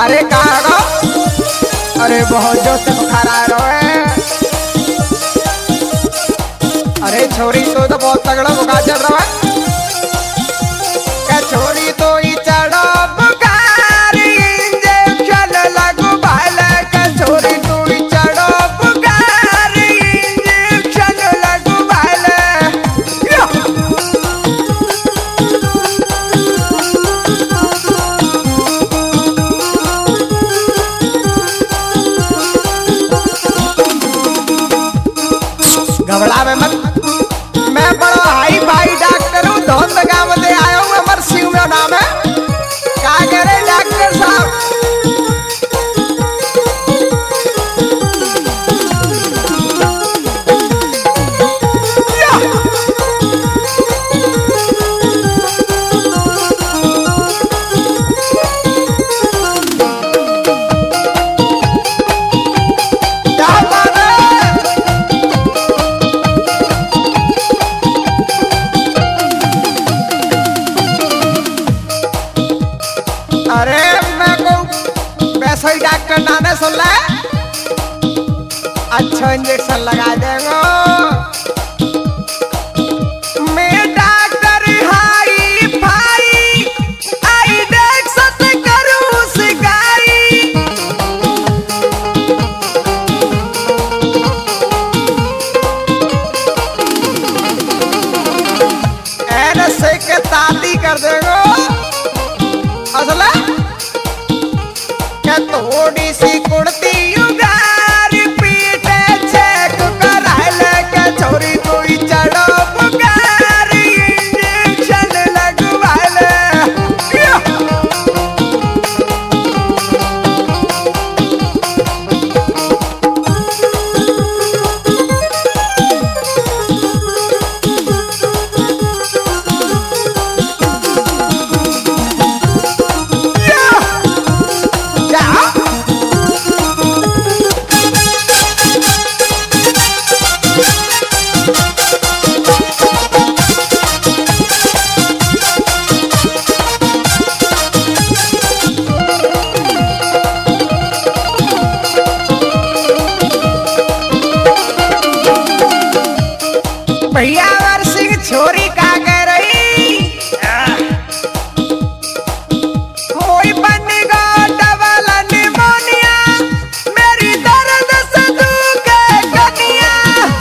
अरे कहाँ गो? अरे बहुत जोर से बुखार आ रहा है। अरे छोरी तो बहुत तगड़ा बुखार चल रहा है। क्या छोरी तो ही चढ़ो बुखार इंजेक्शन लगू भाले। क्या छोरी तो ही चढ़ो बुखार इंजेक्शन लगू भाले। घबरा में मत, मैं बड़ा हाई फाई डॉक्टर हूँ। धौन गाँव में आया हूँ, अमर सिंह मेरा नाम है। क्या कह रहे डॉक्टर साहब? अरे मैं को वैसा ही डॉक्टर नाने सुन ले। अच्छा इंजेक्शन लगा देंगे। मैं डॉक्टर हाई फाई आई देख सकते करूँ सिकाई। ऐन से के ताती कर देंगे। असला क्या थोड़ी सी कुड़ती उगार पीटे चेक कराए लेके छोरी तो ही चढ़ो बुखार इंजेक्शन लगवाए ले। भैया अमर सिंह छोरी का कह रही कोई बनेगा डबल निमोनिया मेरी दर्द से दुखे कनिया।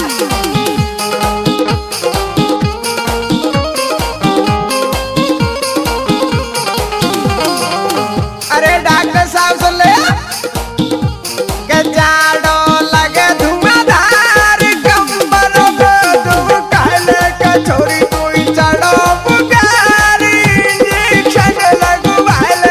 अरे डॉक्टर साहब सुन ले के जाड़ो लगे धुआंधार कंबल छोरी तो ही चढ़ो बुखार इंजेक्शन लगवाए ले।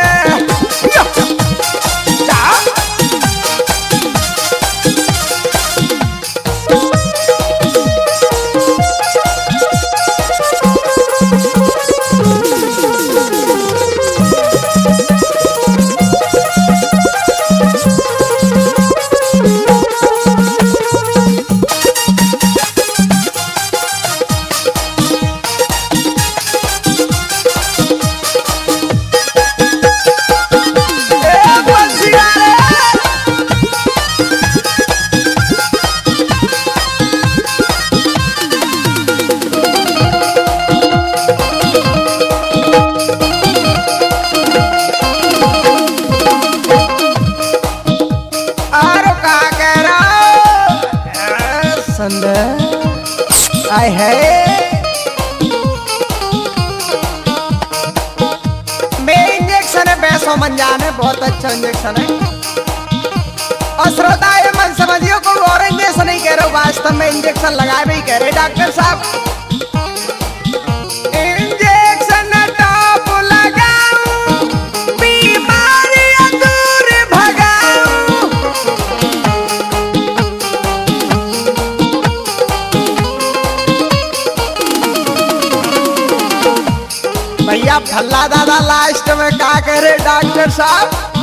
आए है मैं इंजेक्शन है पैसों मन जाने बहुत अच्छा इंजेक्शन है। और श्रोता ये मन समझियो कोई और इंजेक्शन नहीं कह रहे, वास्तव में इंजेक्शन लगाए भी कह रहे डॉक्टर साहब। इंजेक्शन टॉप लगाऊं बीमारी दूर भगाऊं। भैया फल्ला दादा लास्ट में क्या कह रहे डॉक्टर साहब?